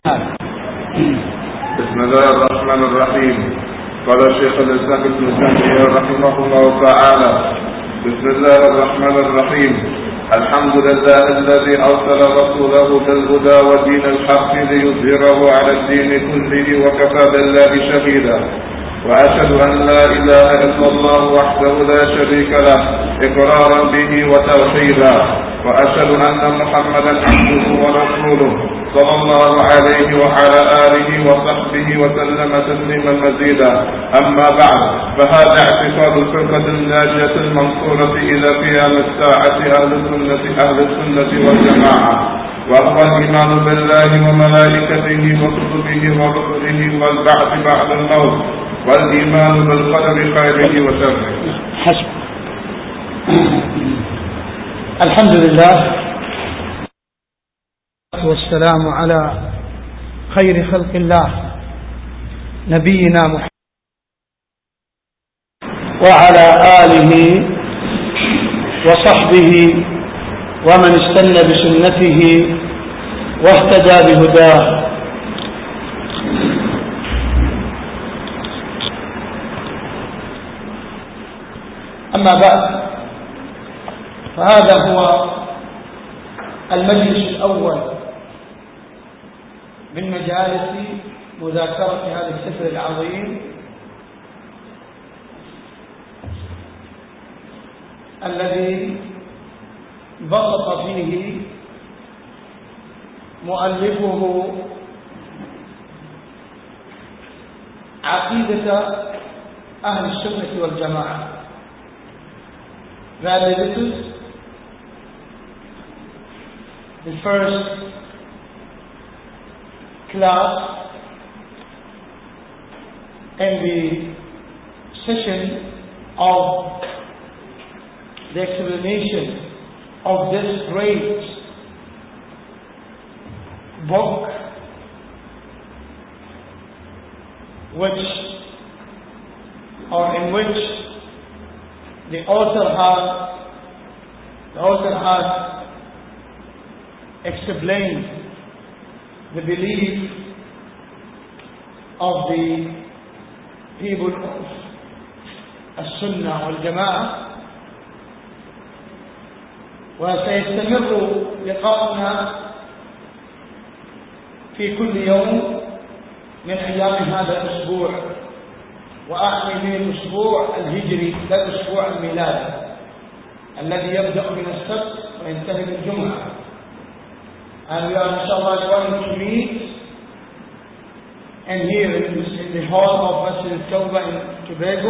بسم الله الرحمن الرحيم. قال الشيخ الإسلام ابن تيمية رحمه الله تعالى: بسم الله الرحمن الرحيم. الحمد لله الذي أرسل رسوله بالهدى ودين الحق ليظهره على الدين كله وكفى بالله شهيدا. وأشهد أن لا إله إلا الله وحده لا شريك له إقرارا به وتوحيدا. وأشهد أن محمدا عبده ورسوله صلى الله عليه وعلى آله وصحبه وسلم تسليما مزيدا. أما بعد، فهذا اعتقاد الفرقة الناجية المنصورة إلى قيام الساعة أهل السنة والجماعة، وهو الإيمان بالله وملائكته وكتبه ورسله والبعث بعد الموت، والإيمان بالقدر خيره وشره. حسب. الحمد لله والسلام على خير خلق الله نبينا محمد وعلى آله وصحبه ومن استنى بسنته واهتدى بهداه. أما بعد، فهذا هو المجلس الأول من مجالس مذاكرة هذا السفر العظيم الذي بسط فيه مؤلفه عقيدة أهل السنة والجماعة. This is the first class in the session of the explanation of this great book, in which the author has explained the belief of the people of السنة والجماعة. وسيستمر لقاؤنا في كل يوم من أيام هذا الأسبوع، وأعني به الأسبوع الهجري لا الأسبوع الميلادي الذي يبدأ من السبت وينتهي بالجمعة. And we are inshallah going to meet and here in the hall of Masjid Tawbah in Tobago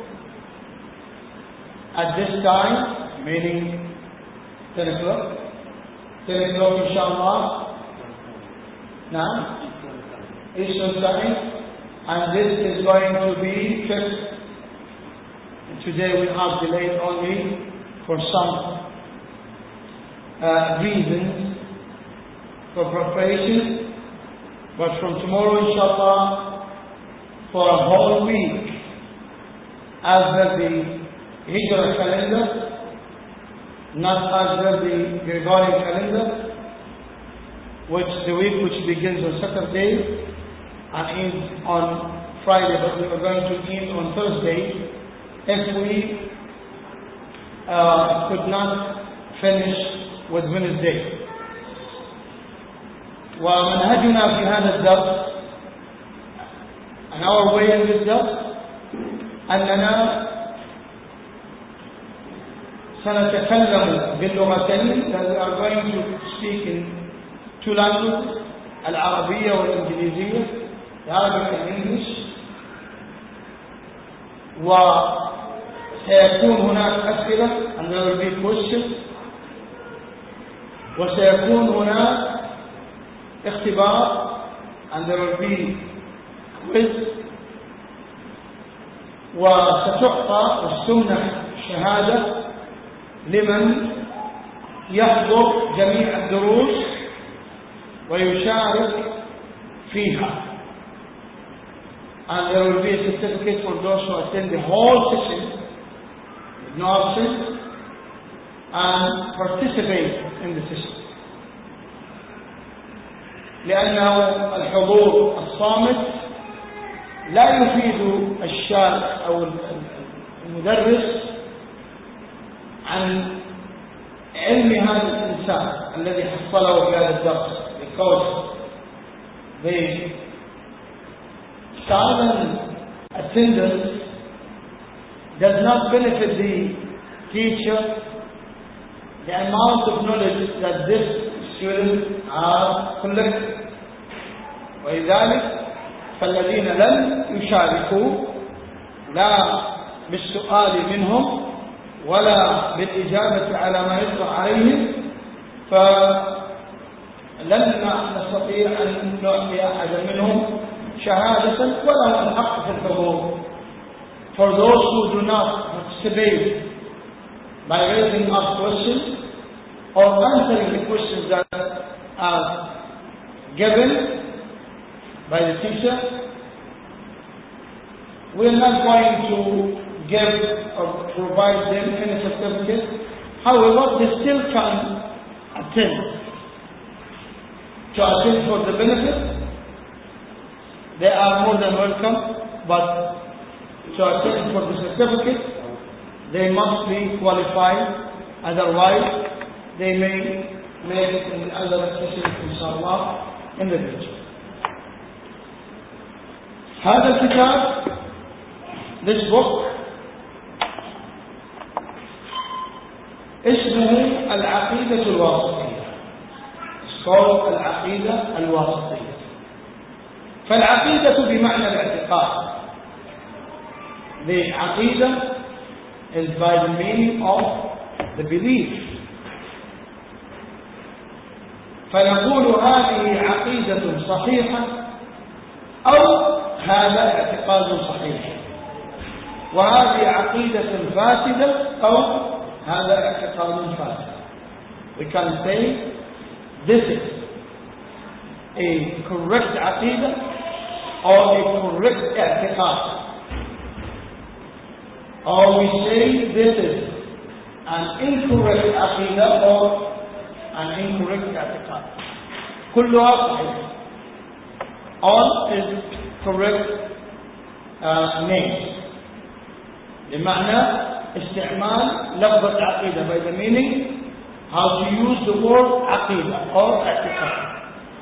at this time, meaning 10 o'clock. 10 o'clock inshallah now Eastern time, and this is going to be fixed. Today we have delayed only for some reasons for preparation, but from tomorrow inshallah for a whole week as per the Hijrah calendar, not as per the Gregorian calendar, the week which begins on Saturday and ends on Friday, but we are going to end on Thursday if we could not finish with Wednesday. ومنهجنا في هذا الدرس and our way in this درس أننا سنتكلم باللغتين. We are going to speak in two languages, العربية والإنجليزية, the Arabic and English. وسيكون هناك أسئلة and there will be questions. وسيكون هناك اختبار and there will be quiz. وستعطى وستمنح شهادة لمن يحضر جميع الدروس ويشارك فيها. And there will be a certificate for those who attend the whole session with no absence and participate in the session. لأنه الحضور الصامت لا يفيد الشارح أو المدرس عن علم هذا الإنسان الذي حصله في هذا الدرس، because the silent attendance does not benefit the teacher the amount of knowledge that this student has collected. ولذلك فالذين لم يشاركوا لا بالسؤال منهم ولا بالإجابة على ما يطرح عليهم فلن نستطيع أن نعطي أحدا منهم شهادة ولا الحق في الحضور. For those who do not participate by raising up questions or answering the questions that are given by the teacher, we are not going to give or provide them any certificate. However, they still can attend. To attend for the benefit, they are more than welcome, but to attend for the certificate, they must be qualified, otherwise they may make it in the other sessions, inshallah, in the future. هذا الكتاب, this book, اسمه العقيدة الواسطية. It's called العقيدة الواسطية. فالعقيدة بمعنى الاعتقاد. The عقيدة is by the meaning of the belief. فنقول هذه عقيدة صحيحة أو هذا اعتقاد صحيح، وهذه عقيدة فاسدة أو هذا اعتقاد فاسد. We can say this is a correct عقيدة or a correct اعتقاد, or we say this is an incorrect عقيدة or an incorrect اعتقاد. كلها صحيح. All is correct names. بمعنى استعمال لفظة عقيدة by the meaning how to use the word عقيدة or اعتقاد.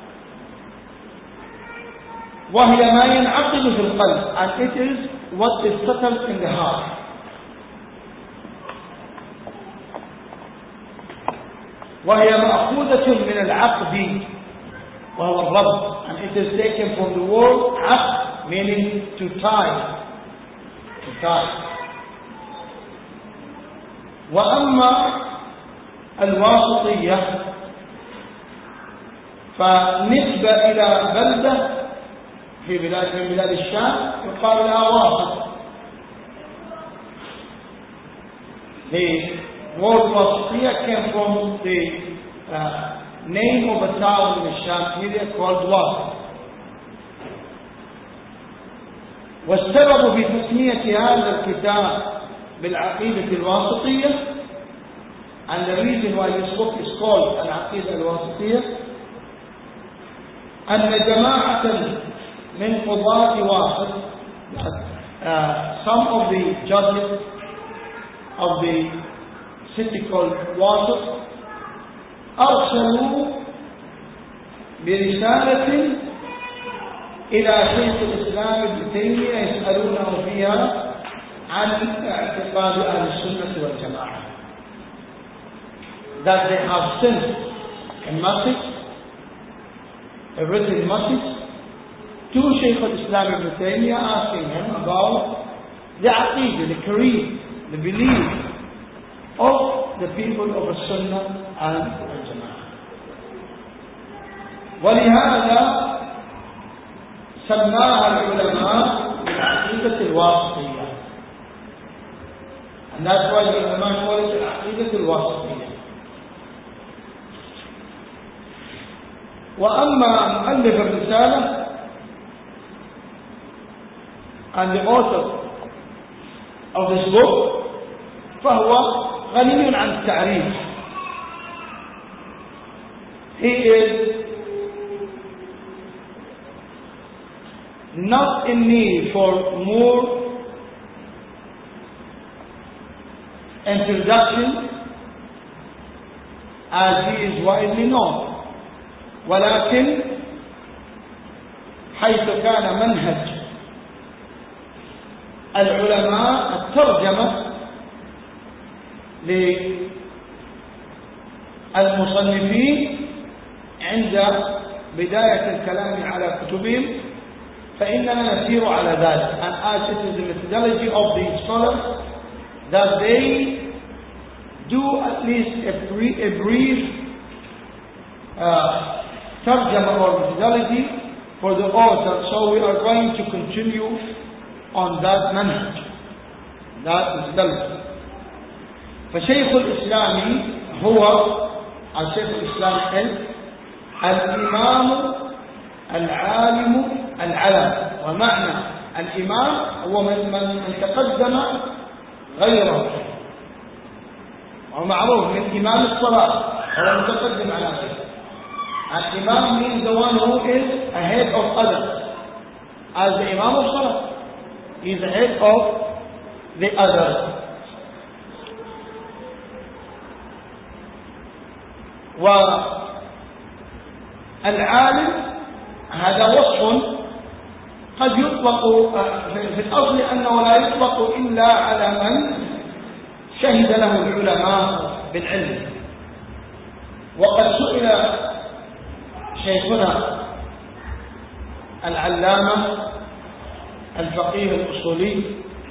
وهي ما ينعقد في القلب, and it is what is settled in the heart. وهي مأخوذة من العقد وهو الربط, and it is taken from the word عقد meaning to tie. وأما الواسطية فنسبة إلى بلدة في من بلاد الشام يقال لها واسط. The word واسطية came from the name of a town in the Sham area called واسط. والسبب في تسمية هذا الكتاب بالعقيدة الواسطية, and the reason why this book is called العقيدة الواسطية, أن جماعة من قضاة واسط, some of the judges of the city called واسط أرسلوا برسالة إلى شيخ الإسلام ابن تيمية يسألونه فيها عن اعتقاد أهل السنة والجماعة. That they have sent a message, a written message to Shaykh al-Islam ibn Taymiyyah asking him about the aqidah, the creed, the belief of the people of the Sunnah and the Jama'ah. ولهذا سماها العلماء بالعقيدة الواسطية, and that's why the ulama call it العقيدة الواسطية. وأما مؤلف الرسالة and the author of this book فهو غني عن التعريف. He is not in need for more introduction, as he is widely known. ولكن حيث كان منهج العلماء الترجمة للمصنفين عند بداية الكلام على كتبهم، فإننا نسير على ذلك. And as it is the methodology of the scholars that they do at least a brief tarjama or methodology for the author, so we are going to continue on that manhaj, that methodology. فشيخ الإسلام هو الشيخ الإسلام الإمام العالم العلم. ومعنى الإمام هو من تقدم غيره، ومعروف من إمام الصلاة هو متقدم على غيره. الإمام means the one who is ahead of others. As the Imam of Salah, he is ahead of the others. والعالم هذا وصف قد يطلق في الأصل أنه لا يطلق إلا على من شهد له العلماء بالعلم. وقد سئل شيخنا العلامة الفقيه الأصولي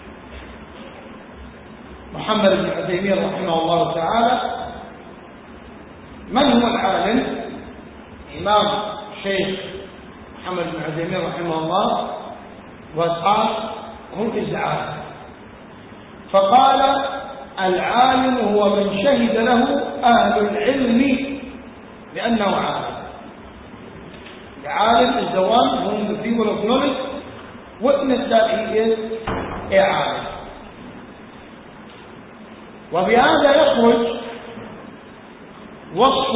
محمد بن عثيمين رحمه الله تعالى: من هو العالم؟ إمام شيخ محمد بن عثيمين رحمه الله وقال: هو العالم. فقال: العالم هو من شهد له أهل العلم بأنه عالم. The alim is the one whom the people of knowledge witness that he is a alim. وبهذا يخرج وصف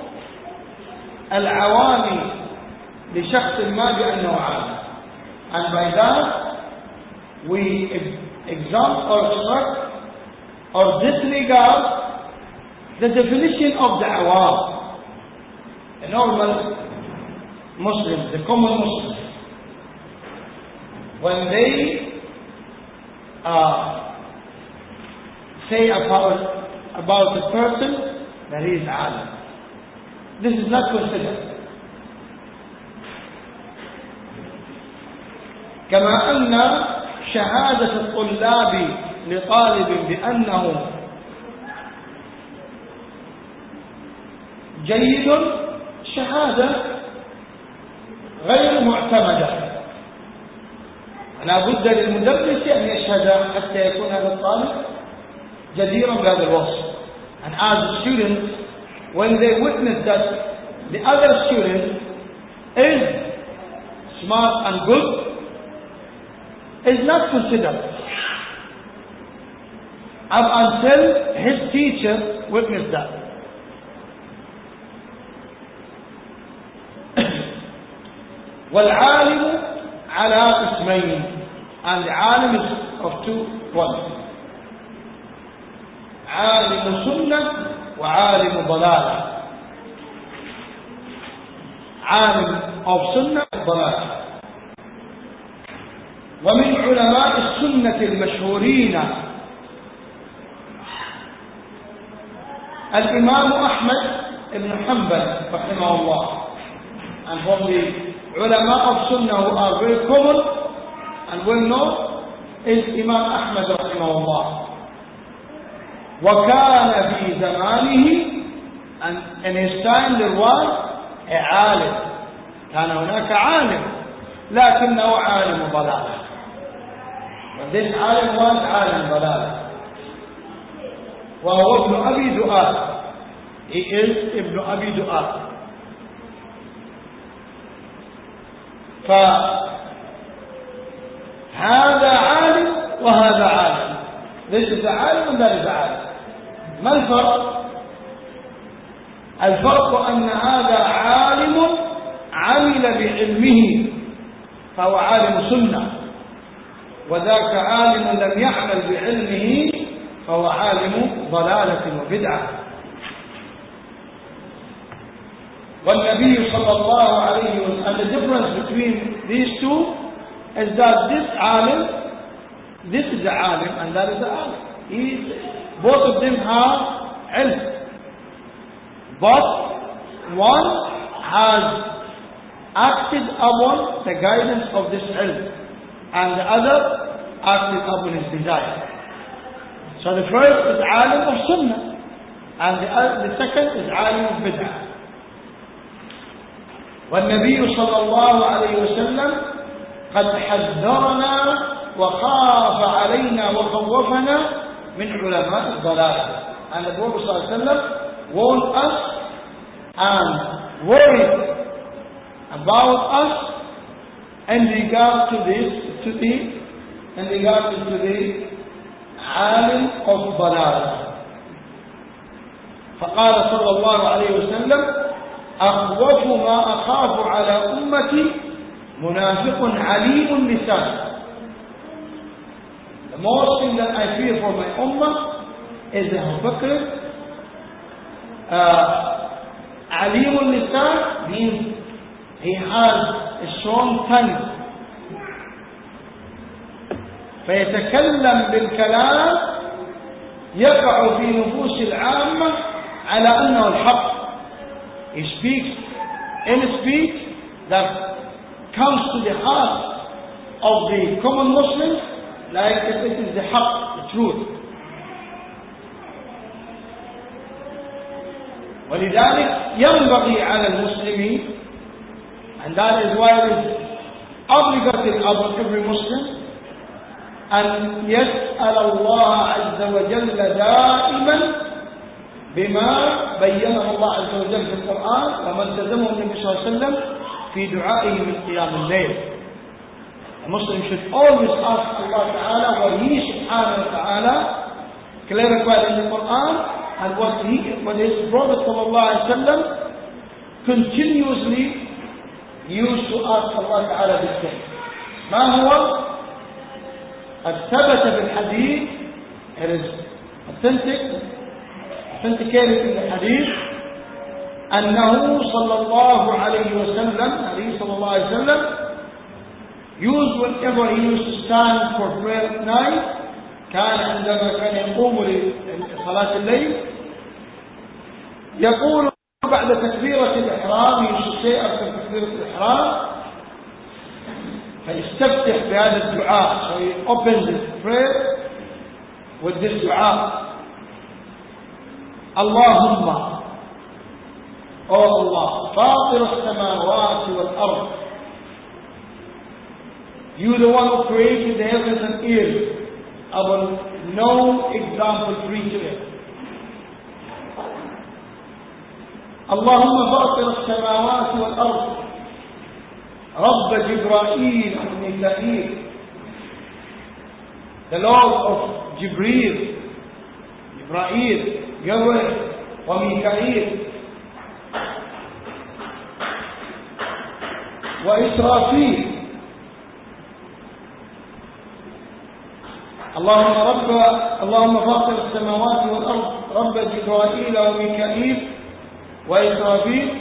العوام لشخص ما بأنه عالم. And by that we exalt or extract or disregard the definition of the awam, the normal Muslims, the common Muslims, when they say about a person that he is alim. This is not considered. كما أن شهادة الطلاب لطالب بأنه جيد شهادة غير معتمدة. لا بد للمدرس أن يشهد حتى يكون هذا الطالب جديرا بهذا الوصف. And as the students, when they witness that the other student is smart and good, is not considered up until his teacher witnessed that. والعالم على اسمين, and the alim is of two ones: عالم سنة وعالم ضلالة. عالم of سنة وضلالة. ومن علماء السنة المشهورين الإمام أحمد بن حنبل رحمه الله. And from the ulama of Sunnah who are very common and well known is Imam Ahmad رحمه الله. وكان في زمانه, and in his time there was a عالم. كان هناك عالم لكنه عالم ضلالة. But this عالم was عالم ضلالة. وهو ابن أبي دؤاد. He is ابن أبي دؤاد. فهذا عالم وهذا عالم. This is a عالم and that is a عالم. ما الفرق؟ الفرق أن هذا عالم عمل بعلمه فهو عالم سنة، وذاك عالم لم يعمل بعلمه فهو عالم ضلالة وبدعة. والنبي صلى الله عليه وسلم, and the difference between these two is that this is a alim and that is a alim. Both of them have ilm, but one has acted upon the guidance of this ilm and the other acted upon his desire. So the first is alim of sunnah and the second is alim of bid'ah. والنبي صلى الله عليه وسلم قد حذرنا وخاف علينا وخوفنا من علماء الضلال. And the Prophet صلى الله عليه وسلم warned us and worried about us in regard to the عالم of ضلال. فقال صلى الله عليه وسلم أخوف ما أخاف على أمتي منافق عليم اللسان. The most thing that I fear for my ummah is a hypocrite. عليم اللسان means he has a strong tongue, فيتكلم بالكلام يقع في نفوس العامة على أنه الحق. He speaks in a speech that comes to the heart of the common Muslims like if it is the haqq, the truth. ولذلك ينبغي على المسلمين, and that is why it is obligatory upon every Muslim, أن يسأل الله عز وجل دائما بما بينه الله عز وجل في القرآن وما التزمه النبي صلى الله عليه وسلم في دعائه من قيام الليل. A Muslim should always ask Allah Ta'ala what He subhanahu wa ta'ala clarified in the Quran and what His Prophet sallallahu alayhi wa sallam continuously used to ask Allah Ta'ala this thing. ما هو الثبت بالحديث, it is authenticated in the hadith, أنه صلى الله عليه وسلم, Nabi صلى الله عليه وسلم used whenever he used to stand for prayer at night, كان عندما كان يقوم لصلاة الليل يقول بعد تكبيرة الإحرام, he used to say after تكبيرة الإحرام, فيستفتح بهذا الدعاء, so he opens his prayer with this dua. اللهم, oh Allah, فاطر السماوات والأرض, you the one who created the heavens and earth, upon no example free to it. اللهم فاطر السماوات والأرض رب جبرائيل وميكائيل, the Lord of Jibreel, Gabriel وميكائيل وإسرافيل. اللهم فاطر السماوات والأرض رب جبرائيل وميكائيل وإسرافيل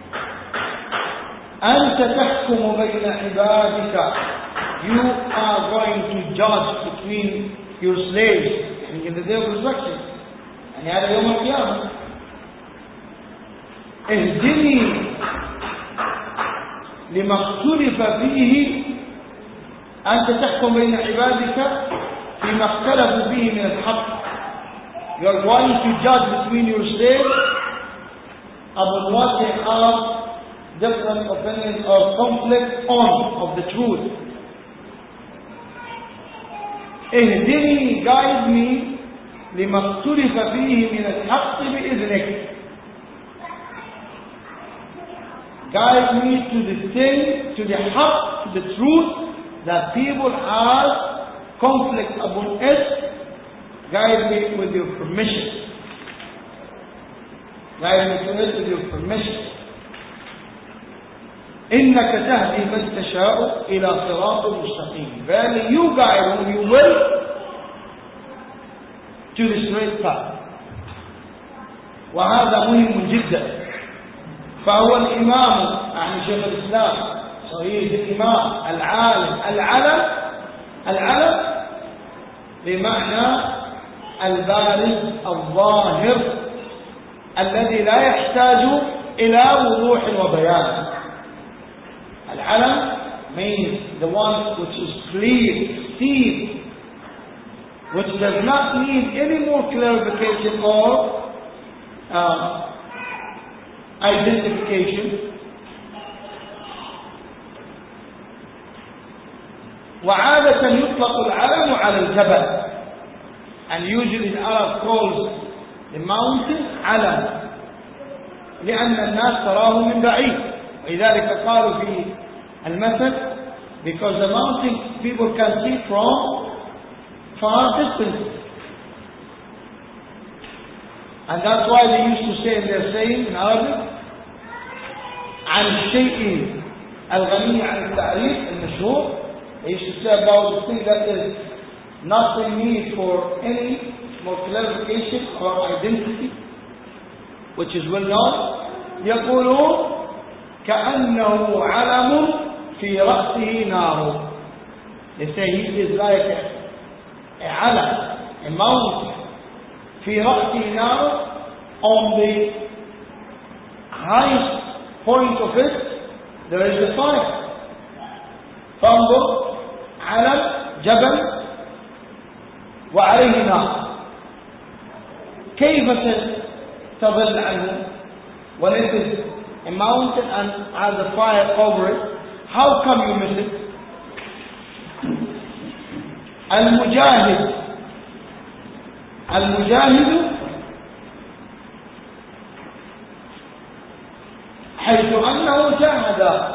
أنت تحكم بين عبادك, you are going to judge between your slaves in the day of resurrection, يعني هذا يوم القيامة. اهدني لما اختلف فيه, أنت تحكم بين عبادك فيما اختلفوا فيه من الحق, you are going to judge between your slaves about what they have different opinions or conflict on of the truth. اهدني, guide me لما اختلف فيه من الحق بإذنك, guide me to the thing, to the haqq, to the truth that people have conflict upon it. Guide me with your permission. Guide me to it with your permission. إنك تهدي من تشاء إلى صراط مستقيم. Verily you guide whom you will to the straight path. وهذا مهم جدا. فهو الإمام يعني شيخ الإسلام. So he is the Imam, العالم. العلم بمعنى البارز الظاهر الذي لا يحتاج إلى وضوح وبيان. العلم means the one which is clear, seen, which does not need any more clarification or identification. وعادة يطلق العلم على الجبل, and usually the Arab calls the mountain علم لأن الناس تراه من بعيد. ولذلك قالوا في المثل, because the mountain people can see from far distance. And that's why they used to say in their saying in Arabic, عن الشيء الغني عن التعريف المشهور. They used to say about the thing that is not in need for any more clarification or identity, which is well known. يقولون كأنه علم في رأسه نار. They say he is like a علم, a mountain. في رأسه نار, on the highest point of it there is a fire. فانظر, علم جبل وعليه نار, كيف تظل عنه when it is a mountain and has a fire over it? How come you miss it? المجاهد حيث أنه جاهد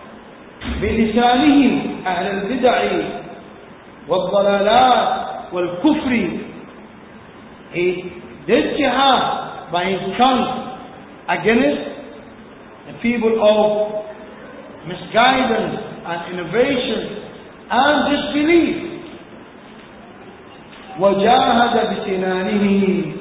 بلسانه أهل البدع والضلالات والكفر. He did jihad by his tongue against the people of misguidance and innovation and disbelief. وجاهد بسنانه,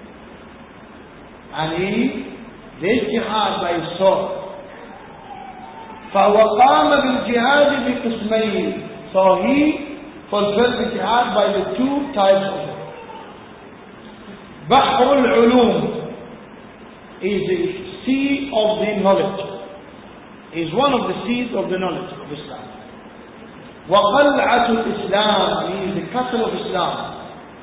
and he did jihad by his sword. فهو قام بالجهاد بقسمين. So he fulfilled the jihad by the two types of it. بحر العلوم is the sea of the knowledge, is one of the seas of the knowledge of Islam. وقلعة الإسلام is the castle of Islam.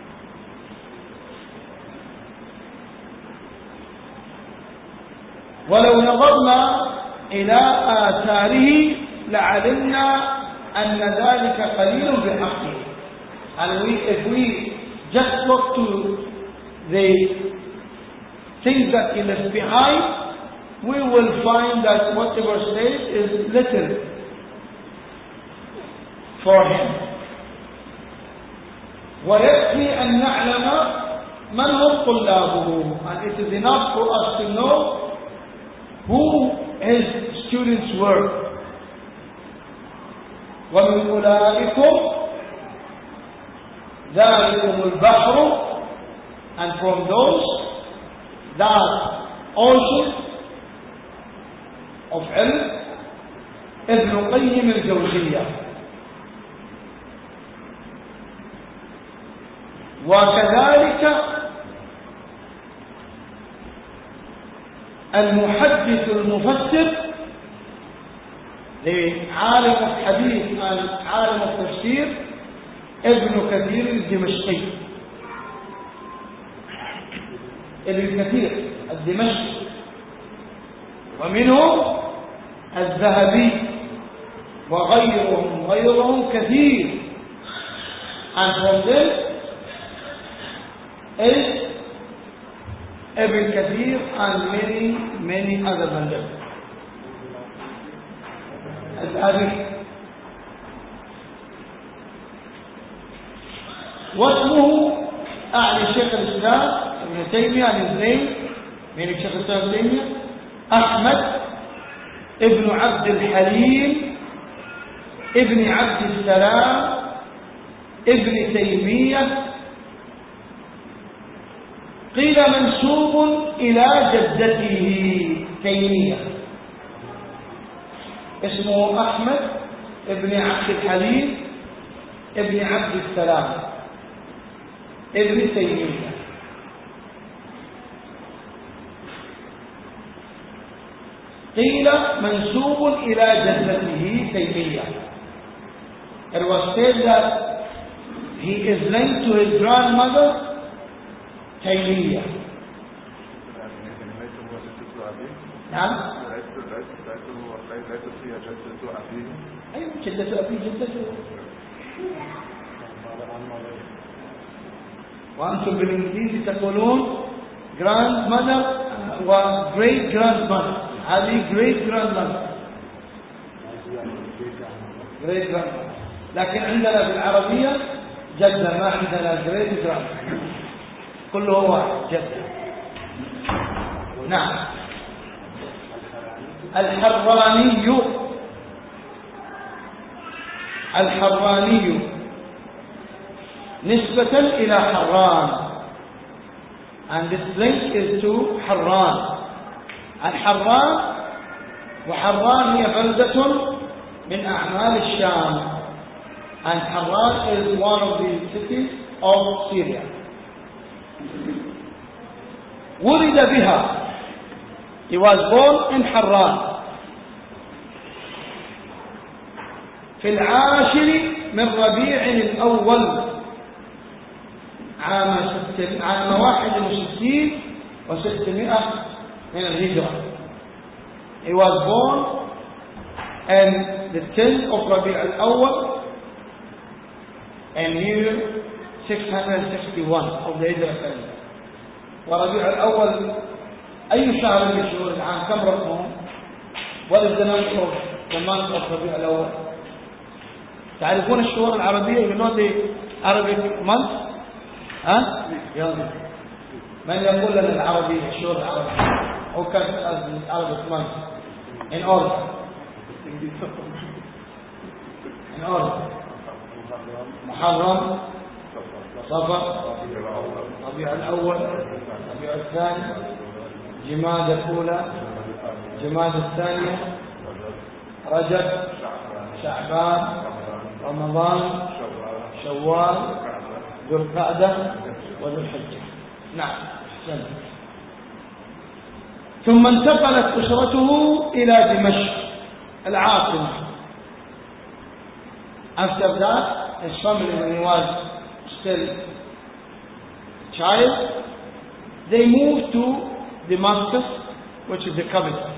ولو نظرنا إلى آثاره لعلمنا أن ذلك قليل بحقه. And if we just look to the things that he left behind, we will find that whatever says is little for him. ويكفي أن نعلم من هم طلابه, and it is enough for us to know who his students were. ومن أولئكم ذلكم البحر, and from those that ocean of ilm, ابن قيم الجوزية. وكذلك المحدث المفسر, لعالم الحديث عالم التفسير, ابن كثير الدمشقي. ابن كثير الدمشقي. ومنهم الذهبي وغيرهم كثير. And from them is Ibn Kathir and many other than them. الذهبي. واسمه أعني شيخ الإسلام ابن تيمية, and his name meaning شيخ الإسلام ابن تيمية, أحمد ابن عبد الحليم ابن عبد السلام ابن تيمية. قيل منسوب إلى جدته تيمية، اسمه أحمد ابن عبد الحليم ابن عبد السلام ابن تيمية. قيل منسوب إلى جدته تيمية. It was said that he is linked to his grandmother تيمية. نعم. أيوة جدته أبي جدته. وأنتم بالإنجليزي تقولون grandmother و great grandmother. هذه great grandmother. great grandmother. لكن عندنا في العربية جدة، ما عندنا great grandmother. كله واحد جدة. نعم. الحراني نسبة إلى حران، and this link is to حران. الحران وحران هي بلدة من أعمال الشام، and حران is one of the cities of Syria. ولد بها. He was born in حران في العاشر من ربيع الأول عام 61 و600 من الهجرة. He was born in the 10th of Rabi' al-Awwal in year 661 of the Hijrah. وربيع الأول أي شهر من شهور العام؟ كم رقمه؟ What is the month of ربيع الأول؟ تعرفون الشهور العربية؟ You know the Arabic month؟ ها؟ يلا من يقول لنا العربية الشهور العربية؟ Who can tell the Arabic month in order? In order. محرم، صفر، ربيع الأول، ربيع الثاني، جماد الأولى، جماد الثانية، رجب، شعبان، رمضان، شوال، ذو القعدة وذو الحجة. نعم. ثم انتقلت أسرته إلى دمشق العاصمة. After that, his family, when he was still a child, they moved to Damascus, which is the capital,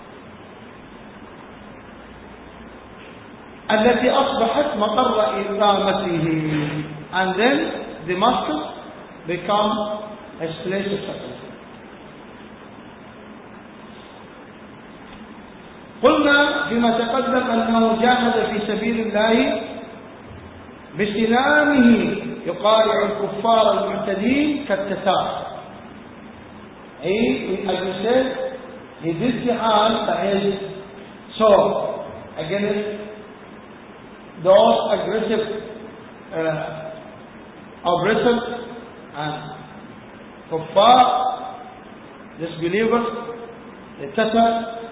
التي أصبحت مقر إقامته, and then Damascus become his place of settlement. قلنا فيما تقدم أنه جاهد في سبيل الله بسنامه يقارع الكفار المعتدين كالتتار. As we said, he did jihad by his sword against those aggressive oppressors and kuffar, disbelievers, the Tatar.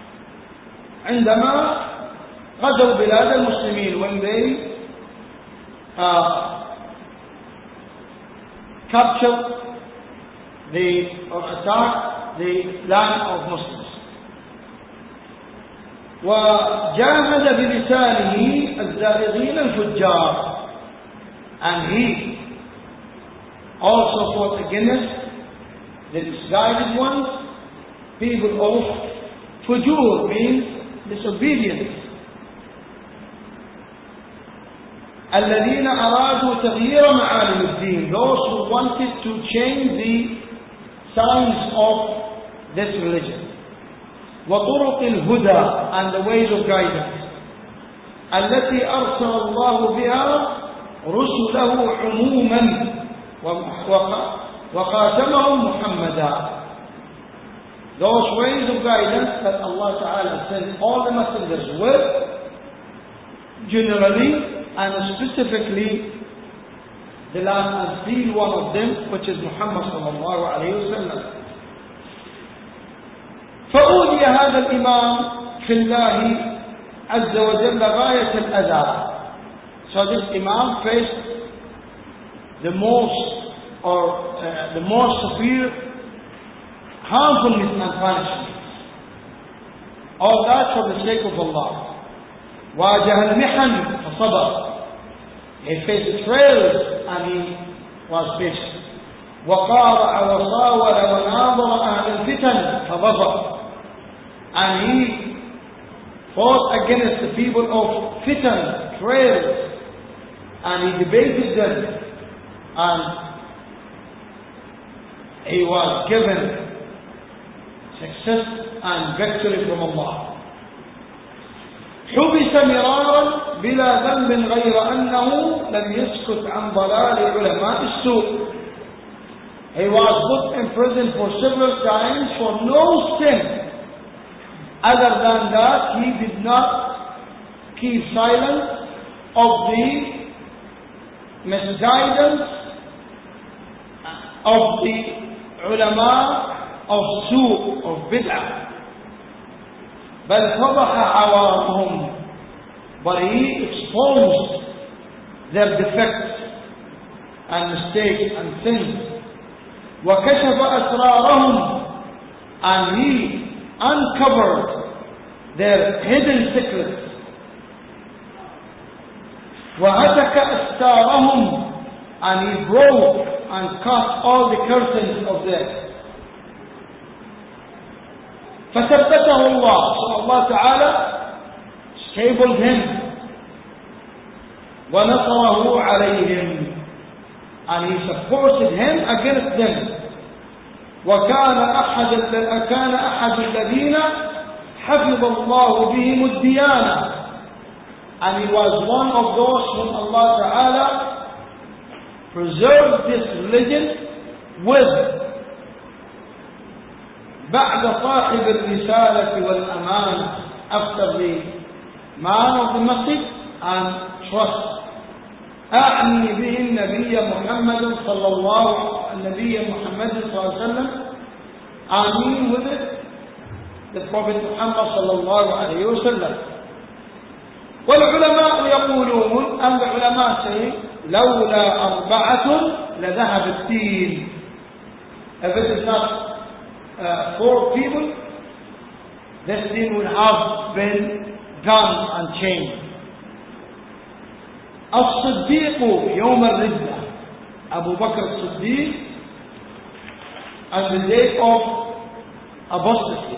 عندما غزوا بلاد المسلمين, when they captured or attacked the land of Muslims. وجاهد بلسانه الزائغين الفجار, and he also fought against the misguided ones, people of fujur, means disobedience, الذين أرادوا تغيير معالم الدين, those who wanted to change the signs of this religion, وطرق الهدى, and the ways of guidance, التي أرسل الله بها رسله عموما وخاتمهم محمدا, those ways of guidance that Allah Ta'ala sends all the messengers with, generally and specifically the last and still one of them, which is Muhammad sallallahu alayhi wa sallam. فأولي هذا الإمام في الله عز وجل غاية الأذى. So this Imam faced the most severe harmfulness and punishment. All that for the sake of Allah. واجه المحن فصبر. He faced trials and he was patient. وقارع وصاول وناظر أهل الفتن فظفر. And he fought against the people of fitan, trials, and he debated them, and he was given success and victory from Allah. حبس مرارا بلا ذنب غير أنه لم يسكت عن ضلال علماء السوء. He was put in prison for several times for no sin. Other than that, he did not keep silent of the misguidance of the ulama of su', of bid'ah. بل فضح عوارهم, but he exposed their defects and mistakes and sins. وكشف أسرارهم, and he uncovered their hidden secrets. وهتك أستارهم, and he broke and cut all the curtains of theirs. فثبته الله, so Allah Ta'ala stabled him. ونصره عليهم, and he supported him against them. وكان أحد الذين حفظ الله بهم الديانة, and he was one of those whom Allah Ta'ala preserved this religion with. بعد صاحب الرسالة والأمان, after the man of the message and trust. أعني به النبي محمد صلى الله عليه وسلم, I mean with it the Prophet Muhammad صلى الله عليه وسلم. والعلماء يقولون, and the ulama say, لولا أربعة لذهب الدين. If it is not four people, this thing would have been gone and changed. الصديق يوم الردة, Abu Bakr as-Siddiq, on the day of apostasy.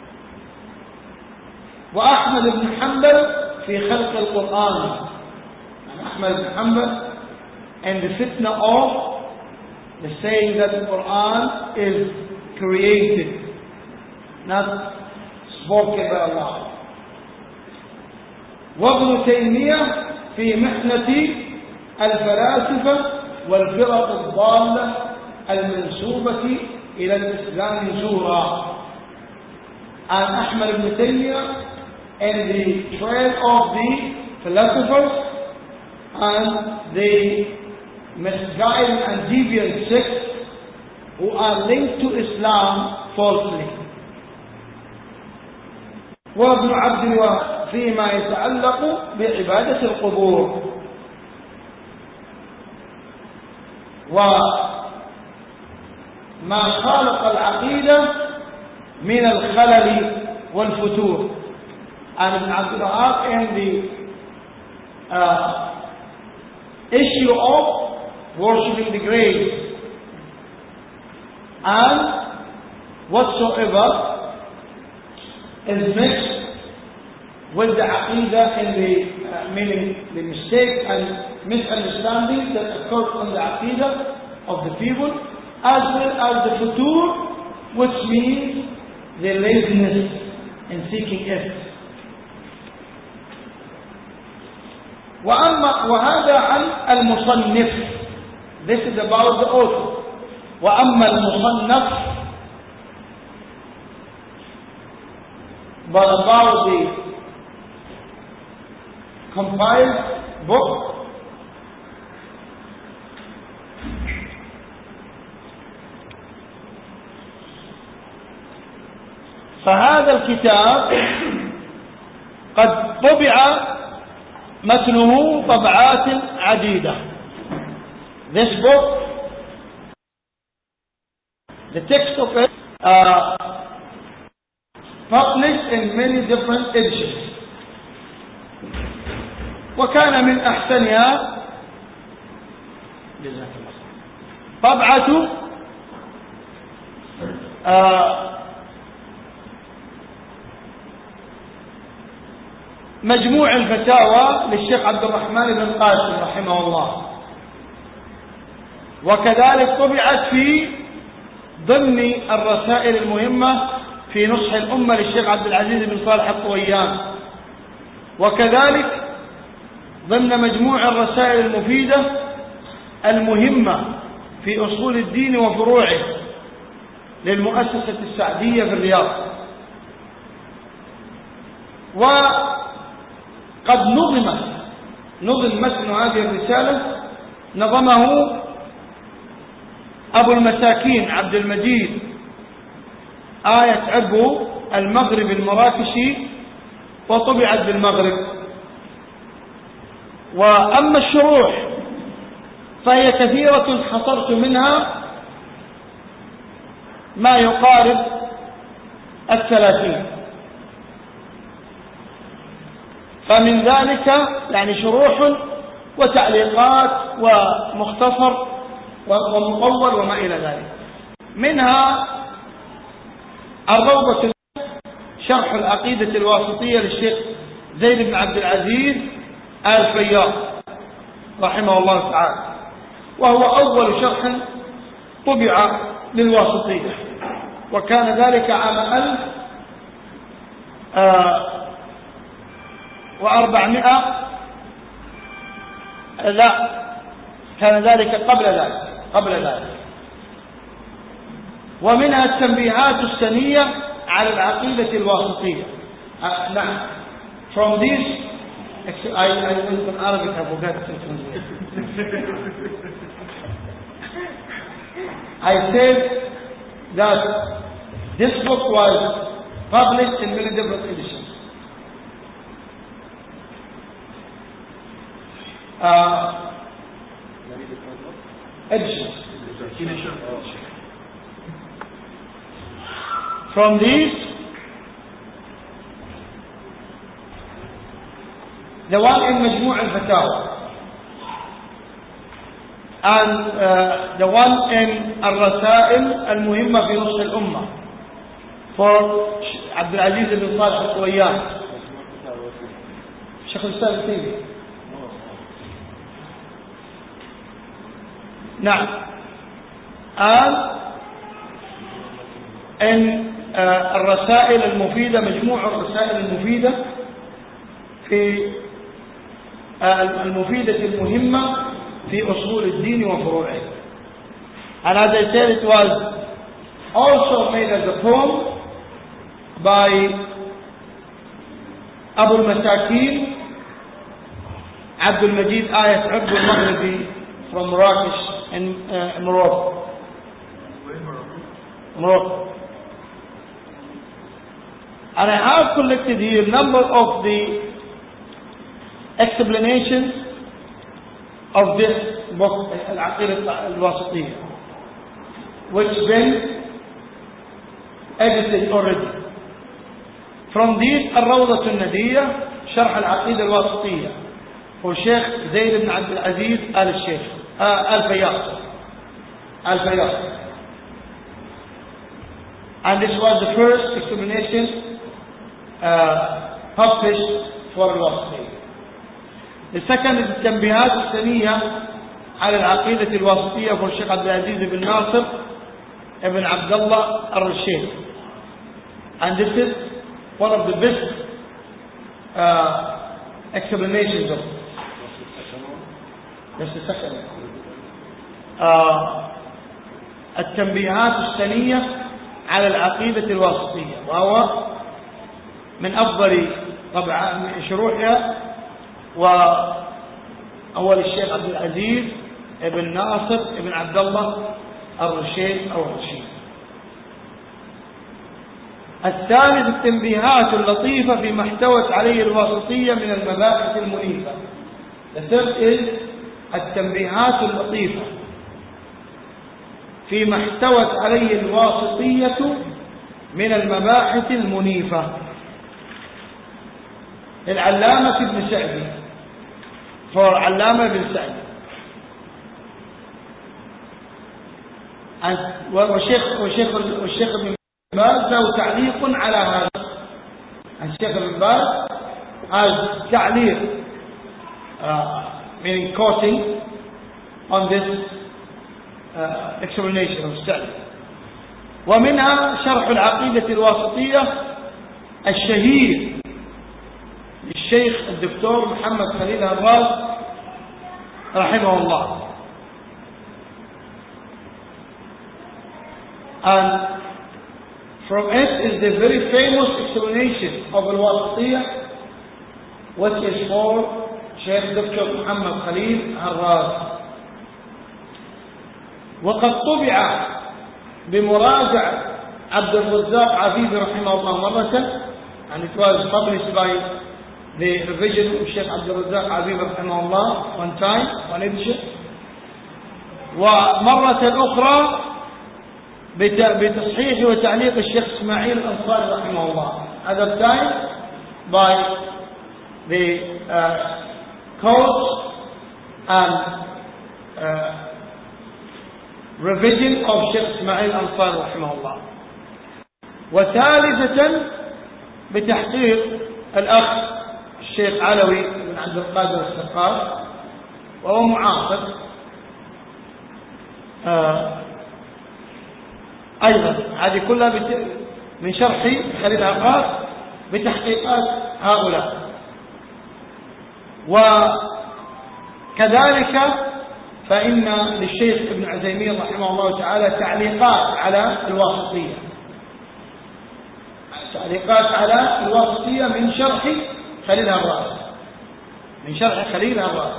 وأحمد بن حنبل في خلق القرآن, and Ahmad ibn Hanbal and the fitna of the saying that the Quran is created, not spoken by Allah. وابن تيمية في محنة الفلاسفة والفرق الضالة المنسوبة إلى الإسلام زورا. And Ahmad ibn Taymiyyah in the trail of the philosophers and the misguided and deviant sects who are linked to Islam falsely. وابن عبد الوهاب فيما يتعلق بعبادة القبور. وما خالق العقيدة من الخلل والفتور. And Ibn Abdul Wahab in the issue of worshipping the grave and whatsoever is mixed with the aqidah in the meaning the mistake and misunderstanding that occurred on the aqidah of the people, as well as the futur, which means the laziness in seeking it. وهذا عن المصنف. This is about the author. وأما المصنف but about the compiled book. فهذا الكتاب قد طبع متنه طبعات عديدة. This book, the text of it, published in many different editions. وكان من أحسنها طبعة مجموع الفتاوى للشيخ عبد الرحمن بن قاسم رحمه الله، وكذلك طبعت في ضمن الرسائل المهمة في نصح الأمة للشيخ عبد العزيز بن صالح الطويان، وكذلك ضمن مجموع الرسائل المفيدة المهمة في أصول الدين وفروعه للمؤسسة السعدية في الرياض. وقد نظم متن هذه الرسالة، نظمه أبو المساكين عبد المجيد آية عبو المغرب المراكشي، وطبعت بالمغرب. وأما الشروح فهي كثيرة، حصرت منها ما يقارب 30. فمن ذلك يعني شروح وتعليقات ومختصر ومطول وما إلى ذلك. منها الروضة شرح العقيدة الواسطية للشيخ زيد بن عبد العزيز آل فياض رحمه الله تعالى، وهو أول شرح طبع للواسطية، وكان ذلك عام 1400 لا، كان ذلك قبل ذلك. ومنها التنبيهات السنية على العقيدة الواسطية. نعم. From this, I went in Arabic, I forgot to translate. I said that this book was published in many different editions. From these, the one in مجموع الفتاوى and the one in الرسائل المهمة في نصح الأمة for عبد العزيز بن صالح الطويان شيخ الإسلام ابن تيمية. نعم. and in الرسائل المفيدة، مجموع الرسائل المفيدة في المفيدة المهمة في أصول الدين وفروعه. And as I said, it was also made as a poem by Abu al-Masakin Abdul Majid Ayat Abdul Maghribi from Marrakesh in Morocco. And I have collected here a number of the explanations of this book, Al-Aqidah Al-Wasitiyya, which been edited already. From these, Al-Rawdat Al-Nadiyya, Sharh Al-Aqidah Al-Wasitiyya, for Sheikh Zayd ibn Abdul Aziz Al-Fayyad. And this was the first explanation published for Al-Wasitiyya. The second is التنبيهات السنية على العقيدة الواسطية for Sheikh Abdul Aziz ibn Nasir ibn Abdullah al-Rashid. And this is one of the best explanations of it. That's the second. التنبيهات السنية على العقيدة الواسطية، وهو من أفضل طبعا شروحها، وأول الشيخ عبد العزيز ابن ناصر ابن عبد الله الرشيد أو الرشيد. الثالث التنبيهات اللطيفة فيما احتوت عليه الواسطية من المباحث المنيفة. الثالث التنبيهات اللطيفة فيما احتوت عليه الواسطية من المباحث المنيفة. العلامة ابن سعدي، علامة ابن سعدي، والشيخ ابن باز له تعليق على هذا. الشيخ ابن باز has تعليق meaning quoting on this explanation of study. ومنها شرح العقيدة الواسطية الشهير للشيخ الدكتور محمد خليل هراس رحمه الله. And from it is the very famous explanation of al-Wasitiyah, which is for Sheikh Dr. Muhammad Khalil Harraz. وقد طبع بمراجع عبد الرزاق عفيفي رحمه الله مرة، and it was published by the revision of Sheikh Abdul Razzaq Aviv rahimahullah one time, one edition. ومرة أخرى بتصحيح وتعليق الشيخ إسماعيل الأنصاري رحمه الله. Other time by the quotes and revision of Sheikh Ismail Ansari رحمه الله. وثالثة بتحقيق الأخ الشيخ علوي بن عبد القادر السقاف، وهو معاصر أيضا. هذه كلها من شرح خليل عقاد بتحقيقات هؤلاء. وكذلك فإن للشيخ ابن عثيمين رحمه الله تعالى تعليقات على الواسطية، تعليقات على الواسطية من شرح خليل هراس، من شرح خليل هراس،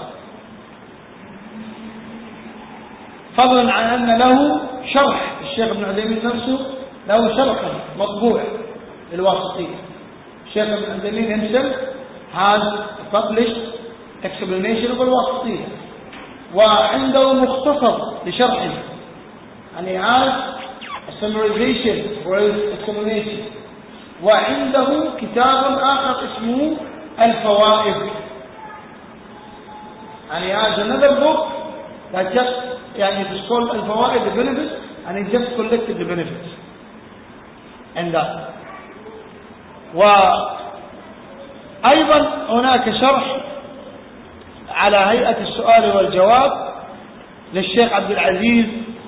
فضلا عن أن له شرح. الشيخ ابن عثيمين نفسه له شرح مطبوع للواسطية. الشيخ ابن عثيمين himself has published explanation of الواسطية، وعنده مختصر لشرحه، يعني has a summarization for his explanation. وعنده كتاب آخر اسمه الفوائد، يعني has another book that just يعني it is called الفوائد, the benefits, and he just collected the benefits and that. وأيضا هناك شرح على هيئة السؤال والجواب للشيخ عبد العزيز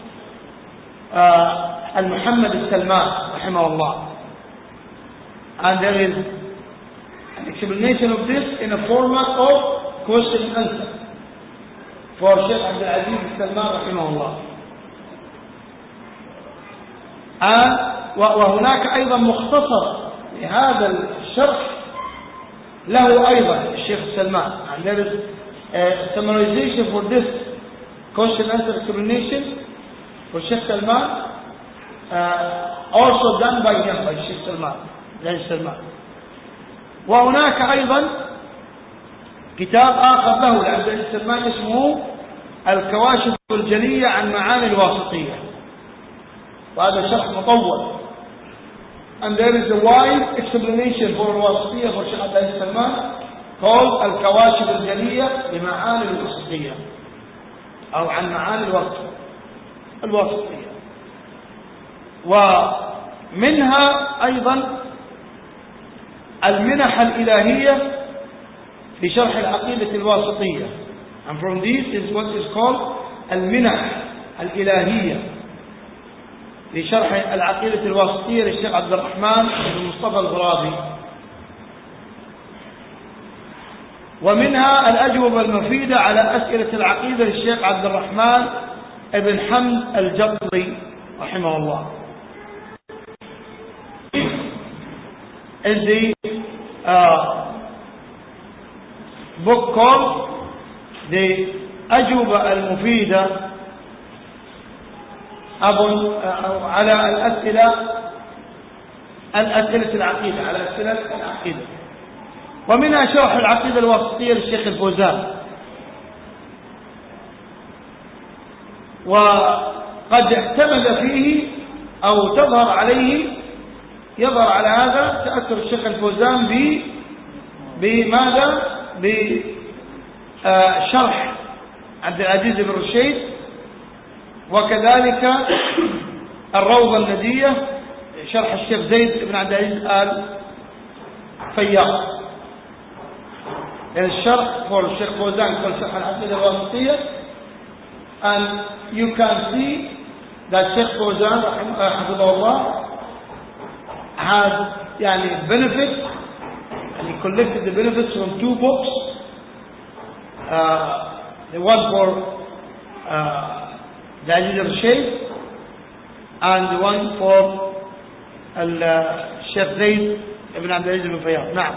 المحمد السلمان رحمه الله. And there is an explanation of this in a format of question and answer for Sheikh Abdul Aziz Salman رحمه الله. وهناك أيضا مختصر لهذا الشرح له أيضا الشيخ سلمان. And there is a summarization for this question and answer explanation for Sheikh Salman, also done by him, by Sheikh Salman. وهناك أيضا كتاب آخر له لعبد العزيز السلمان اسمه الكواشف الجلية عن معاني الواسطية، وهذا شرح مطول. And there is a wide explanation for الواسطية for Sheikh عبد العزيز السلمان called الكواشف الجلية لمعاني الواسطية أو عن معاني الواسطية. ومنها أيضا المنح الإلهية في شرح العقيدة الواسطية. And from this is what is called المنح الإلهية لشرح العقيدة الواسطية للشيخ عبد الرحمن بن مصطفى الغرابي. ومنها الأجوبة المفيدة على أسئلة العقيدة للشيخ عبد الرحمن بن حمد الجطري رحمه الله. is the book called the أجوبة المفيدة على الأسئلة العقيدة، على أسئلة العقيدة. ومنها شرح العقيدة الواسطية للشيخ الفوزان. وقد اعتمد فيه أو يظهر على هذا تأثر الشيخ الفوزان بماذا؟ بشرح عبد العزيز بن رشيد، وكذلك الروضة الندية شرح الشيخ زيد بن عبد العزيز آل فياض. الشرح for الشيخ فوزان called شرح العقيدة الواسطية, and you can see that Sheikh Fawzan Hafidhahullah has benefits, and he collected the benefits from two books, the one for the Aziz al-Shaykh and the one for Sheikh Zayd ibn Abdul Aziz ibn Fayyad. نعم.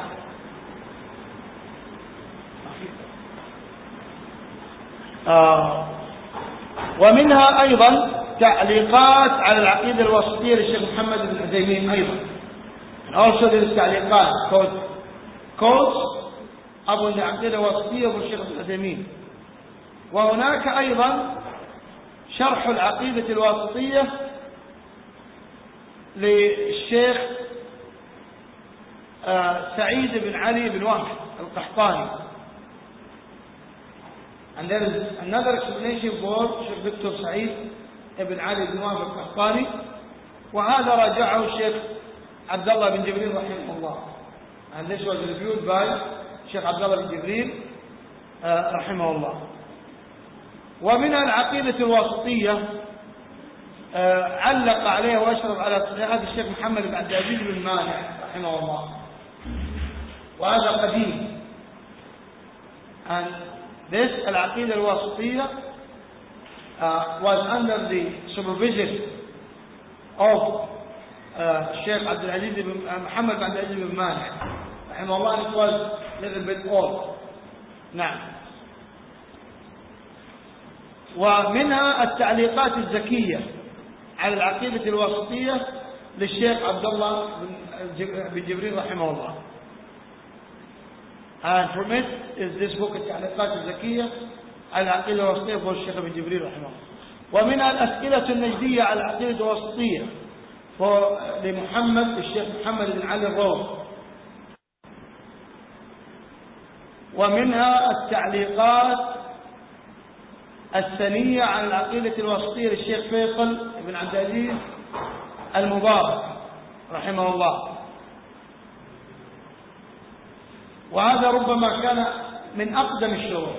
ومنها أيضا تعليقات على العقيدة الواسطية للشيخ محمد بن عثيمين أيضا. Also there is تعليقات quotes أبو العقيدة الواسطية والشيخ ابن عثيمين. وهناك أيضا شرح العقيدة الواسطية للشيخ سعيد بن علي بن واحد القحطاني. And there is another explanation for Sheikh Dr. Saeed ibn Ali ibn Wahb al-Qahtani, وهذا راجعه الشيخ عبد الله بن جبريل رحمه الله. And this was reviewed by Sheikh عبد الله بن جبريل رحمه الله. ومن العقيدة الواسطية علق عليها وأشرف على تصحيحات الشيخ محمد بن عبد العزيز بن مانع رحمه الله، وهذا قديم. And this العقيدة الواسطية was under the supervision of Sheikh Abdul Aziz ibn Muhammad bin Abdul Aziz ibn Mani رحمه الله. It was a little bit old. نعم. ومنها التعليقات الزكية على العقيدة الواسطية للشيخ عبد الله بن جبريل رحمه الله. And from it is this book التعليقات الزكية على العقيدة الواسطية for الشيخ ابن جبريل رحمه الله. ومنها الأسئلة النجدية على العقيدة الواسطية لمحمد الشيخ محمد بن علي الروض. ومنها التعليقات السنية على العقيدة الواسطية للشيخ فيصل بن عبد العزيز المبارك رحمه الله. وهذا ربما كان من أقدم الشروح،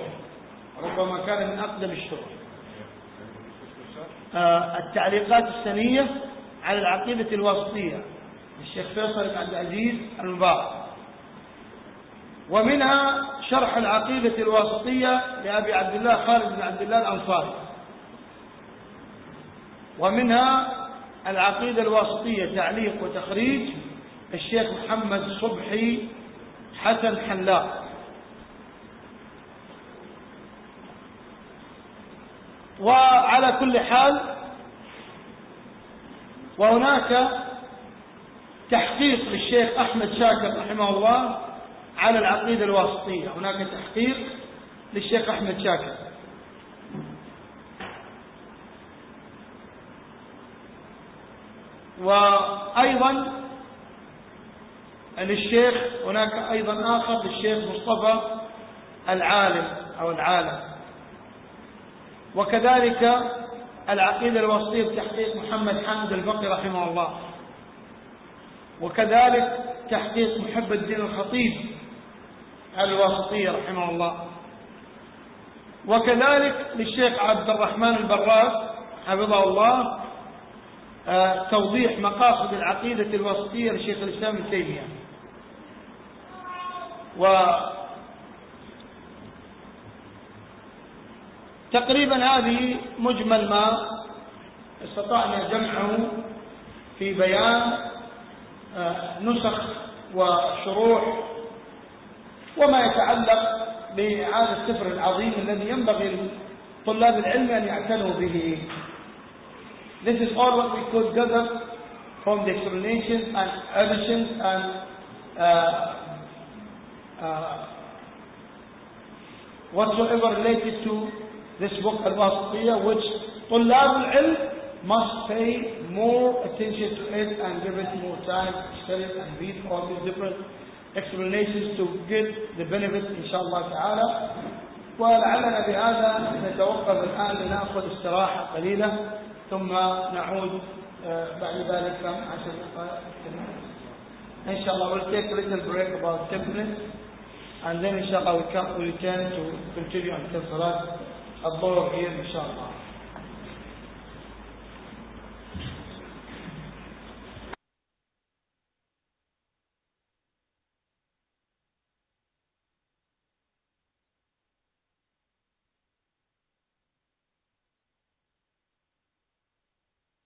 التعليقات السنية على العقيدة الواسطية للشيخ فيصل بن عبد العزيز المبارك. ومنها شرح العقيدة الواسطية لأبي عبد الله خالد بن عبد الله الأنصاري. ومنها العقيدة الواسطية تعليق وتخريج الشيخ محمد صبحي حسن حلاق. وعلى كل حال وهناك تحقيق للشيخ أحمد شاكر رحمه الله على العقيدة الواسطية، هناك تحقيق للشيخ أحمد شاكر. وأيضا للشيخ هناك أيضا آخر للشيخ مصطفى العالم. وكذلك العقيدة الواسطية بتحقيق محمد حامد البقي رحمه الله. وكذلك تحقيق محب الدين الخطيب الواسطية رحمه الله. وكذلك للشيخ عبد الرحمن البراز حفظه الله توضيح مقاصد العقيدة الواسطية لشيخ الإسلام ابن تيمية. وتقريبا هذه مجمل ما استطعنا جمعه في بيان نسخ وشروح وما يتعلق بهذا السفر العظيم الذي ينبغي لطلاب العلم أن يعتنوا به. This is all what we could gather from the explanations and additions and whatsoever related to this book Al-Wasitiyya, which طلاب العلم must pay more attention to it and give it more time to study and read all these different explanations to get the benefit إن شاء الله تعالى. ولعلنا بهذا نتوقف الآن لنأخذ استراحة قليلة ثم نعود بعد ذلك 10 دقائق إن شاء الله. We'll take a little break about 10 minutes and then إن شاء الله we'll return to continue until Salat al-Dhuhr here إن شاء الله.